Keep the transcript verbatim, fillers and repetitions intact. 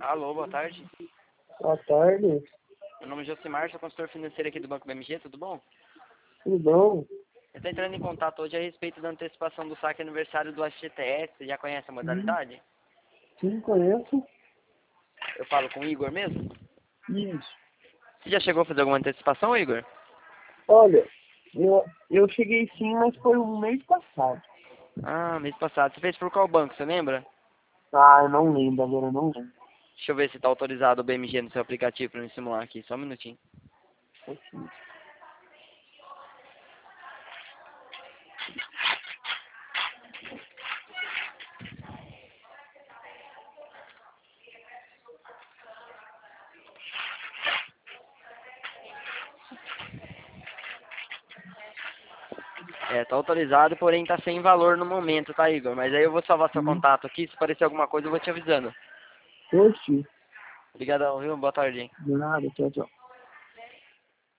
Alô, boa tarde. Boa tarde. Meu nome é Josimar, sou consultor financeiro aqui do Banco B M G, tudo bom? Tudo bom? Eu estou entrando em contato hoje a respeito da antecipação do saque aniversário do F G T S. Você já conhece a modalidade? Sim, conheço. Eu falo com o Igor mesmo? Isso. Você já chegou a fazer alguma antecipação, Igor? Olha, eu, eu cheguei sim, mas foi um mês passado. Ah, mês passado. Você fez por qual banco, você lembra? Ah, eu não lembro, agora eu não lembro. Deixa eu ver se está autorizado o B M G no seu aplicativo para me simular aqui, só um minutinho. Assim. É, tá autorizado, porém tá sem valor no momento, tá, Igor? Mas aí eu vou salvar seu Sim. contato aqui, se aparecer alguma coisa eu vou te avisando. Oxi, Obrigadão, viu? Boa tarde, hein? de nada, tchau, tchau.